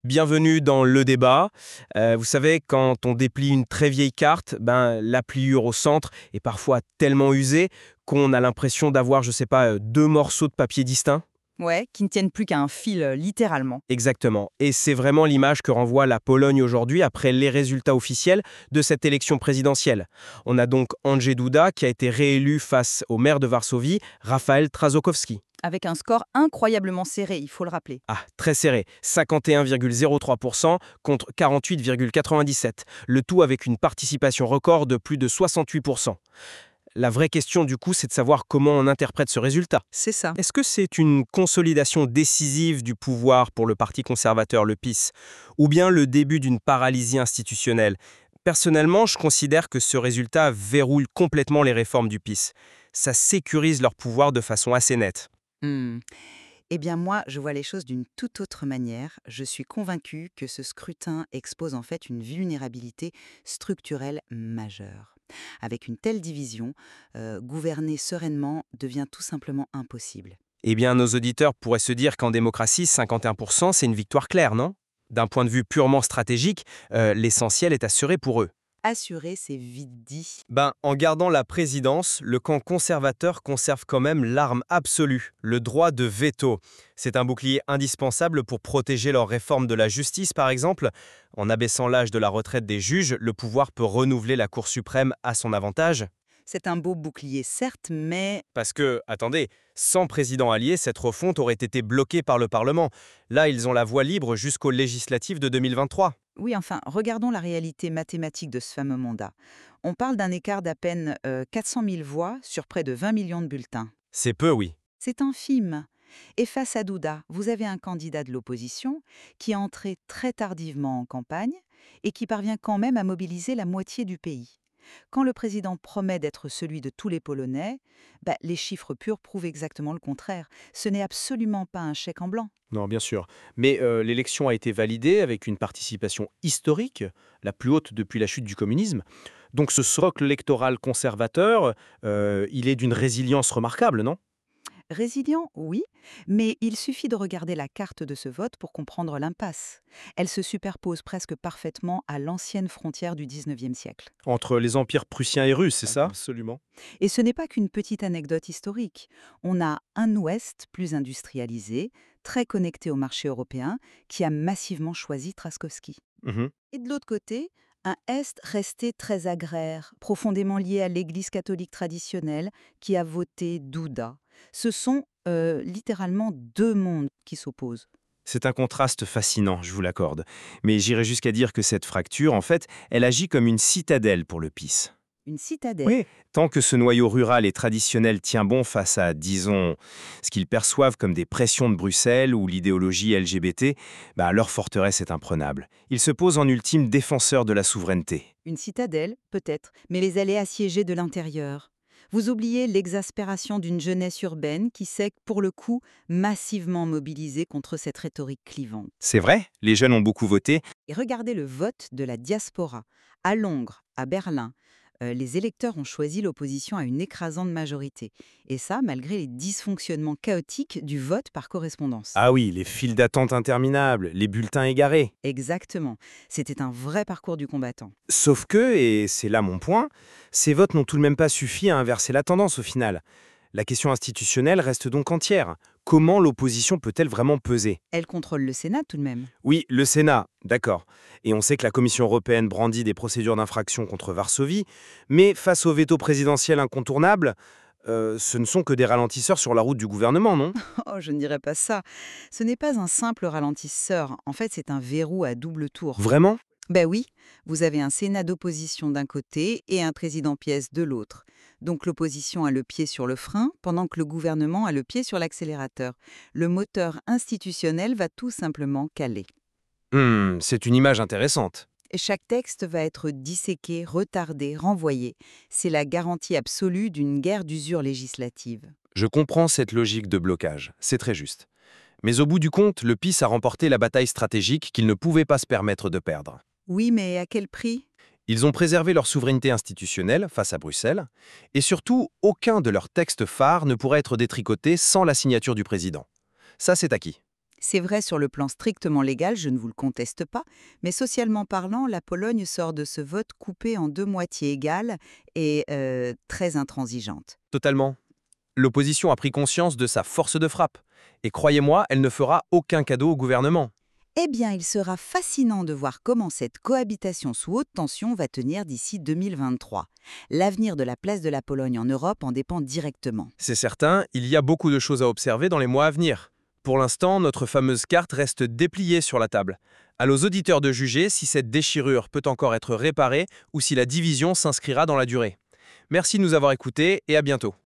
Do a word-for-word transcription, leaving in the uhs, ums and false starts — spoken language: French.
Bienvenue dans le débat. Euh, vous savez, quand on déplie une très vieille carte, ben, la pliure au centre est parfois tellement usée qu'on a l'impression d'avoir, je sais pas, euh, deux morceaux de papier distincts. Ouais, qui ne tiennent plus qu'à un fil, euh, littéralement. Exactement. Et c'est vraiment l'image que renvoie la Pologne aujourd'hui après les résultats officiels de cette élection présidentielle. On a donc Andrzej Duda qui a été réélu face au maire de Varsovie, Rafał Trzaskowski. Avec un score incroyablement serré, il faut le rappeler. Ah, très serré, cinquante et un virgule zéro trois pour cent contre quarante-huit virgule quatre-vingt-dix-sept, le tout avec une participation record de plus de soixante-huit pour cent. La vraie question du coup, c'est de savoir comment on interprète ce résultat. C'est ça. Est-ce que c'est une consolidation décisive du pouvoir pour le parti conservateur, le P I S, ou bien le début d'une paralysie institutionnelle? Personnellement, je considère que ce résultat verrouille complètement les réformes du P I S. Ça sécurise leur pouvoir de façon assez nette. Hmm. Eh bien moi, je vois les choses d'une toute autre manière. Je suis convaincue que ce scrutin expose en fait une vulnérabilité structurelle majeure. Avec une telle division, euh, gouverner sereinement devient tout simplement impossible. Eh bien, nos auditeurs pourraient se dire qu'en démocratie, cinquante et un pour cent, c'est une victoire claire, non? D'un point de vue purement stratégique, euh, l'essentiel est assuré pour eux. Assurer, c'est vite dit. Ben, en gardant la présidence, le camp conservateur conserve quand même l'arme absolue, le droit de veto. C'est un bouclier indispensable pour protéger leur réforme de la justice, par exemple. En abaissant l'âge de la retraite des juges, le pouvoir peut renouveler la Cour suprême à son avantage. C'est un beau bouclier, certes, mais Parce que, attendez, sans président allié, cette refonte aurait été bloquée par le Parlement. Là, ils ont la voie libre jusqu'aux législatives de deux mille vingt-trois. oui, enfin, regardons la réalité mathématique de ce fameux mandat. On parle d'un écart d'à peine euh, quatre cent mille voix sur près de vingt millions de bulletins. C'est peu, oui. C'est infime. Et face à Duda, vous avez un candidat de l'opposition qui est entré très tardivement en campagne et qui parvient quand même à mobiliser la moitié du pays. Quand le président promet d'être celui de tous les Polonais, bah, les chiffres purs prouvent exactement le contraire. Ce n'est absolument pas un chèque en blanc. Non, bien sûr. Mais euh, l'élection a été validée avec une participation historique, la plus haute depuis la chute du communisme. Donc ce socle électoral conservateur, euh, il est d'une résilience remarquable, non? Résilient, oui, mais il suffit de regarder la carte de ce vote pour comprendre l'impasse. Elle se superpose presque parfaitement à l'ancienne frontière du dix-neuvième siècle. Entre les empires prussiens et russes, c'est ça? Absolument. Et ce n'est pas qu'une petite anecdote historique. On a un Ouest plus industrialisé, très connecté au marché européen, qui a massivement choisi Trzaskowski. Mhm. Et de l'autre côté, un Est resté très agraire, profondément lié à l'Église catholique traditionnelle, qui a voté Duda. Ce sont euh, littéralement deux mondes qui s'opposent. C'est un contraste fascinant, je vous l'accorde. Mais j'irais jusqu'à dire que cette fracture, en fait, elle agit comme une citadelle pour le P I S. Une citadelle. Oui, tant que ce noyau rural et traditionnel tient bon face à, disons, ce qu'ils perçoivent comme des pressions de Bruxelles ou l'idéologie L G B T, bah, leur forteresse est imprenable. Ils se posent en ultime défenseur de la souveraineté. Une citadelle, peut-être, mais les allées assiégées de l'intérieur. Vous oubliez l'exaspération d'une jeunesse urbaine qui s'est, pour le coup, massivement mobilisée contre cette rhétorique clivante. C'est vrai, les jeunes ont beaucoup voté. Et regardez le vote de la diaspora. À Londres, à Berlin, euh, les électeurs ont choisi l'opposition à une écrasante majorité. Et ça, malgré les dysfonctionnements chaotiques du vote par correspondance. Ah oui, les files d'attente interminables, les bulletins égarés. Exactement. C'était un vrai parcours du combattant. Sauf que, et c'est là mon point, ces votes n'ont tout de même pas suffi à inverser la tendance au final. La question institutionnelle reste donc entière. Comment l'opposition peut-elle vraiment peser? Elle contrôle le Sénat tout de même. Oui, le Sénat, d'accord. Et on sait que la Commission européenne brandit des procédures d'infraction contre Varsovie, mais face au veto présidentiel incontournable, euh, ce ne sont que des ralentisseurs sur la route du gouvernement, non? Oh, je ne dirais pas ça. Ce n'est pas un simple ralentisseur. En fait, c'est un verrou à double tour. Vraiment? Ben oui, vous avez un Sénat d'opposition d'un côté et un président pièce de l'autre. Donc l'opposition a le pied sur le frein, pendant que le gouvernement a le pied sur l'accélérateur. Le moteur institutionnel va tout simplement caler. Hmm, c'est une image intéressante. Et chaque texte va être disséqué, retardé, renvoyé. C'est la garantie absolue d'une guerre d'usure législative. Je comprends cette logique de blocage, c'est très juste. Mais au bout du compte, le P I S a remporté la bataille stratégique qu'il ne pouvait pas se permettre de perdre. Oui, mais à quel prix ? Ils ont préservé leur souveraineté institutionnelle face à Bruxelles, et surtout, aucun de leurs textes phares ne pourrait être détricoté sans la signature du président. Ça, c'est acquis. C'est vrai sur le plan strictement légal, je ne vous le conteste pas, mais socialement parlant, la Pologne sort de ce vote coupé en deux moitiés égales et euh, très intransigeante. Totalement. L'opposition a pris conscience de sa force de frappe. Et croyez-moi, elle ne fera aucun cadeau au gouvernement. Eh bien, il sera fascinant de voir comment cette cohabitation sous haute tension va tenir d'ici deux mille vingt-trois. L'avenir de la place de la Pologne en Europe en dépend directement. C'est certain, il y a beaucoup de choses à observer dans les mois à venir. Pour l'instant, notre fameuse carte reste dépliée sur la table. À nos auditeurs de juger si cette déchirure peut encore être réparée ou si la division s'inscrira dans la durée. Merci de nous avoir écoutés et à bientôt.